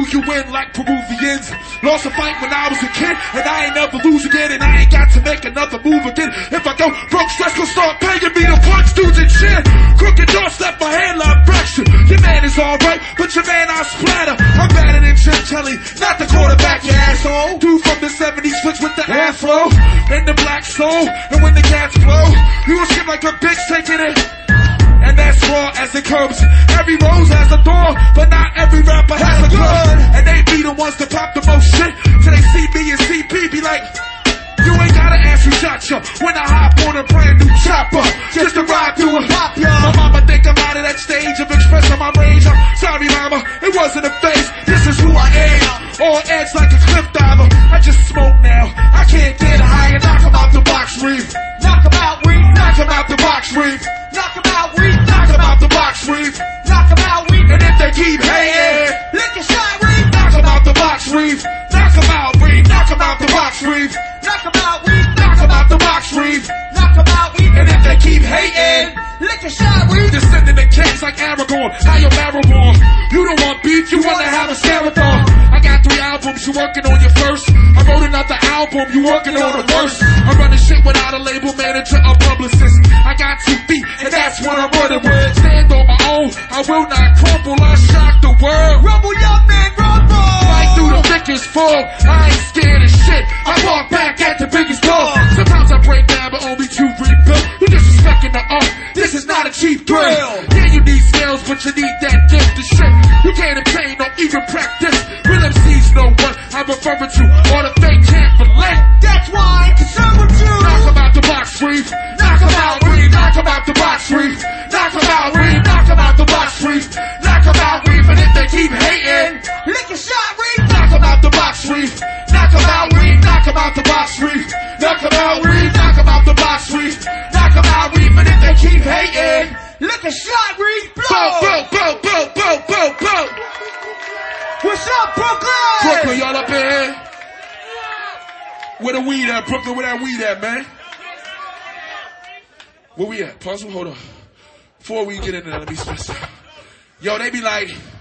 If you win like Peruvians. Lost a fight when I was a kid, and I ain't never lose again, and I ain't got to make another move again. If I go broke, stress gon' start paying me to punch dudes and shit. Crooked doors left my hairline fractured. Your man is alright, but your man I splatter. I'm better than Chip Kelly, not the quarterback, you asshole. Dude from the 70s flicks with the afro and the black soul, and when the cats blow, you gon' skip like a bitch taking it. And that's raw as it comes. Every rose has a thorn, but not every rapper has a gun. And they be the ones that pop the most shit till they see me and CP be like, you ain't gotta ask who shot ya when I hop on a brand new chopper just to ride through a pop ya. My mama think I'm out of that stage of expressing my rage. I'm sorry mama, it wasn't a phase. This is who I am, all edge like a cliff diver. I just smoke now, I can't get high and knock 'em out the box reef. Knock 'em out reef, knock 'em out the box reef. Knock 'em out reef, knock 'em out the box reef. Knock 'em out reef, and if they keep hating, lick a shot reef. Knock 'em out the box reef. Knock 'em out reef, knock 'em out the box reef. Knock 'em out reef, knock 'em out the box reef. Knock 'em out reef, and if they keep hating, lick a shot reef. Descending the cats like Aragorn, how you Maribor. You don't want beef, you wanna have a Sarathon. I got 3 albums, you working on your first. I wrote another album, you working on the worst. I'm running shit without a label manager or publicist. I got 2 feet, and that's what I'm running with. Stand on my own, I will not crumble, I shock the world. Rumble, young man, rumble. Fight through the thickest fog, I ain't scared of shit. I walk back at the biggest dog. Sometimes I break down, but only to rebuild. You disrespecting the art, this is not a cheap thrill. Yeah, you need skills, but you need that gift to shit. You can't obtain or even practice. Real MCs know what I'm referring to. All the fake can't relate. That's why I'm concerned with you. Knock 'em out the box reef. Knock 'em out reef. Knock 'em out the box reef. Knock 'em out reef. Knock 'em out the box reef. Knock 'em out reef. And if they keep hating, lick a shot reef. Knock 'em out the box reef. Knock 'em out reef. Knock 'em out the box reef. Knock 'em out reef. Knock 'em out the box reef. Knock 'em out reef. And if they keep hating, lick a shot reef. Blow, blow, blow, blow, blow, blow, blow. What's up, Brooklyn? Brooklyn, y'all up in here? Where the weed at, Brooklyn? Where that weed at, man? Where we at? Puzzle, hold on. Before we get into that, let me stress out. Yo, they be like,